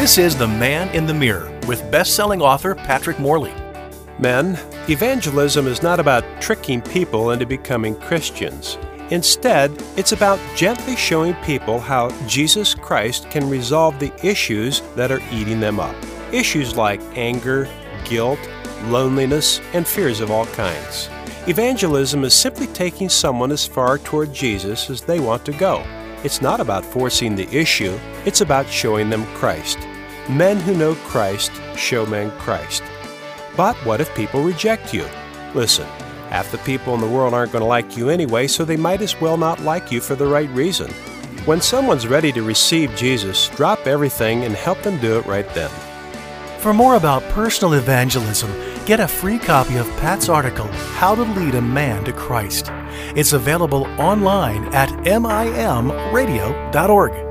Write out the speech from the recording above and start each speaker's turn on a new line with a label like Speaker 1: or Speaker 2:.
Speaker 1: This is The Man in the Mirror with best-selling author Patrick Morley.
Speaker 2: Men, evangelism is not about tricking people into becoming Christians. Instead, it's about gently showing people how Jesus Christ can resolve the issues that are eating them up. Issues like anger, guilt, loneliness, and fears of all kinds. Evangelism is simply taking someone as far toward Jesus as they want to go. It's not about forcing the issue, it's about showing them Christ. Men who know Christ show men Christ. But what if people reject you? Listen, half the people in the world aren't going to like you anyway, so they might as well not like you for the right reason. When someone's ready to receive Jesus, drop everything and help them do it right then.
Speaker 1: For more about personal evangelism, get a free copy of Pat's article, How to Lead a Man to Christ. It's available online at mimradio.org.